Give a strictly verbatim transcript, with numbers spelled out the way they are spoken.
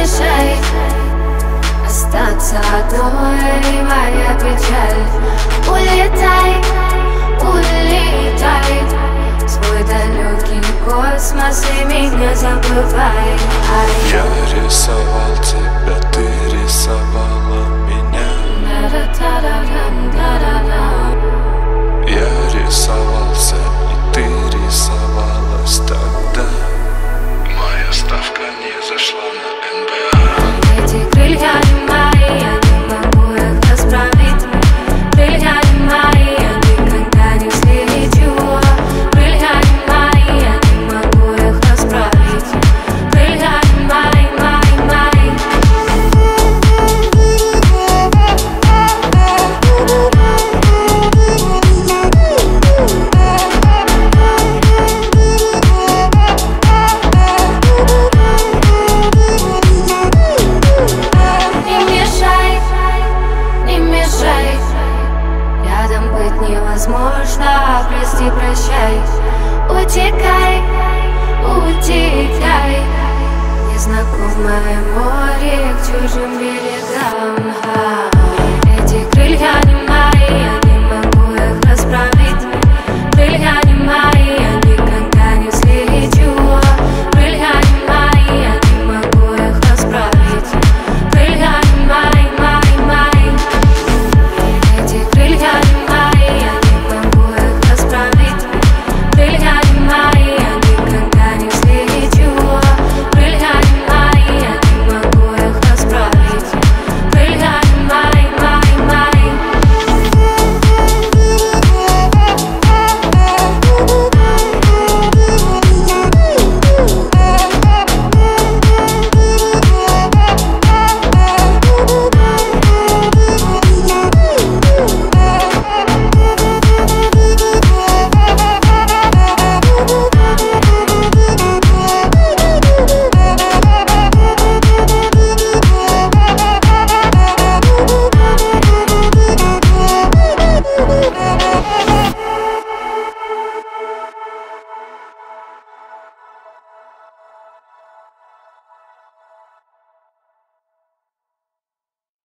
мешай остаться одной, моя печаль. Улетай, улетай в свой далекий космос и меня забывай. Я рисовал тебя, ты рисовала меня. Я рисовался, и ты рисовалась тогда. Моя ставка не зашла на эн бэ а. Эти крылья не мои, я не могу их расправить. Крылья не мои, я никогда не взлечу. Крылья не мои, я не могу их расправить. Крылья не мои, мои, мои. Рядом быть невозможно, прости, прощай. Утекай, утекай. Незнакомое море к чужим берегам.